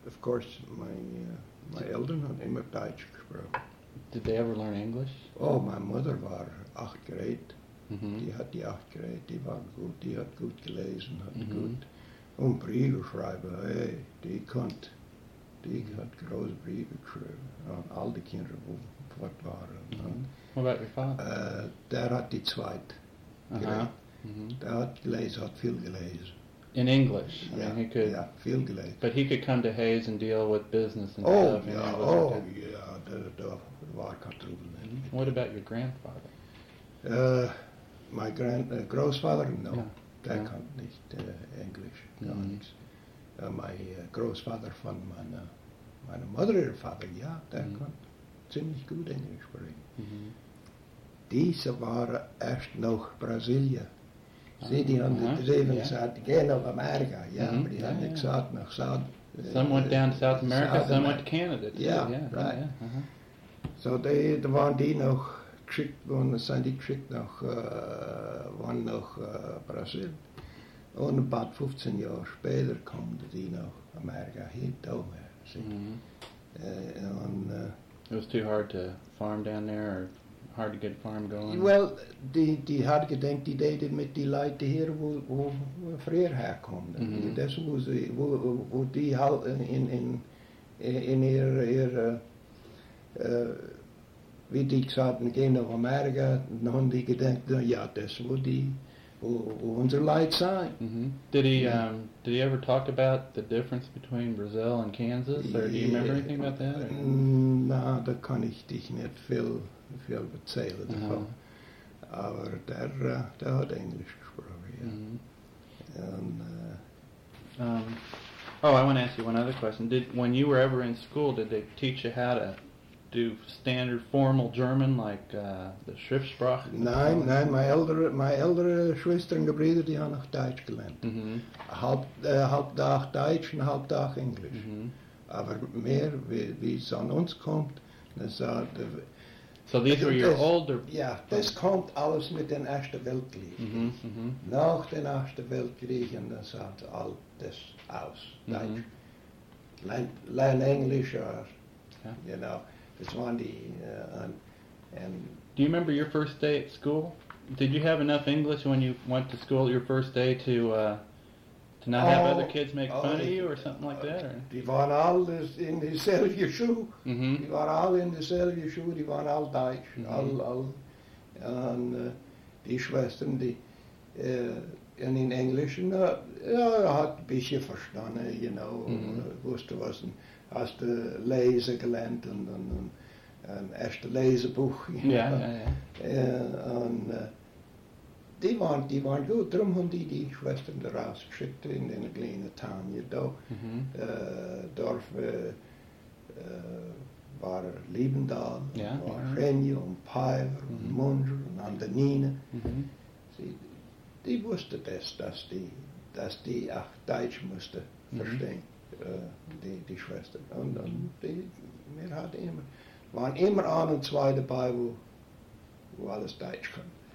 of course, my Eltern haben immer Deutsch gesprochen. Did they ever learn English? Oh, meine Mutter war 8 Grad. Mm-hmm. Die hat die 8 Grad, die war gut, die hat gut gelesen, hat gut. Und Briefe schreiben, hey, die hat große Briefe geschrieben an all die Kinder, die fort waren. What about your father? Der hat die zweite Grad. Der hat gelesen, hat viel gelesen. In English? I Ja, mean, he could, ja, viel gelesen. but he could come to Hayes and deal with business and stuff in English. Da war kein Trouble nicht. What about your grandfather? Mein Großvater, no, Ja. der Ja. kann nicht Englisch, gar nichts. Mein Großvater von meiner Mutter, ihr Vater, ja, der kann ziemlich gut Englisch sprechen. Diese waren erst nach Brasilien. Die haben eben gesagt, die gehen nach Amerika, ja, aber die haben nicht gesagt nach Some went down to South America, some went to America. Canada. Too. Yeah, Yeah, right. Yeah, So da waren die noch geschickt worden, sind die geschickt nach, waren nach Brasilien. Und ein paar 15 Jahre später kamen die nach Amerika hin, da It was too hard to farm down there, or hard to get a farm going. Well, die had gedacht, die deden met die Leute hier, wo früher herkommen. Das wo die halt in ihr wie die gesagt haben, gehen nach Amerika, dann haben die gedacht, ja, das wo unsere Leute sein. Did he ever talk about the difference between Brazil and Kansas, or do you remember anything about that? Or? Na, da kann ich dich nicht viel erzählen davon. Aber der hat Englisch gesprochen, ja. I want to ask you one other question. When you were ever in school, did they teach you how to do standard formal German, like the Schriftsprache? Nein, meine ältere Schwestern und Brüder, die haben noch Deutsch gelernt. Halb Tag Deutsch und halb Tag Englisch. Aber mehr, wie es an uns kommt, so these were your older... Ja, das kommt alles mit dem Ersten Weltkrieg. Nach dem Ersten Weltkrieg, und das hat all das aus. Deutsch. Learn English, or, you know, das waren die... Do you remember your first day at school? Did you have enough English when you went to school your first day to not have other kids make fun of you or something like that? Or? Die waren alle in dieselbe Schuhe. Die waren alle in dieselbe Schuhe, die waren alle Deutsch. Und die Schwestern, die in Englisch, hat ein bisschen verstanden, you know, wusste was, hast du lesen gelernt und erste Lesebuch. Und die waren gut, darum haben die Schwestern da rausgeschickt in den kleinen Tanja da. Dorf war Liebendal, war Renje und Paiver und Munger und Andanine. Die wussten das, dass die auch Deutsch mussten verstehen, die Schwestern. Und wir hatten waren immer ein und zwei dabei, wo alles Deutsch konnten.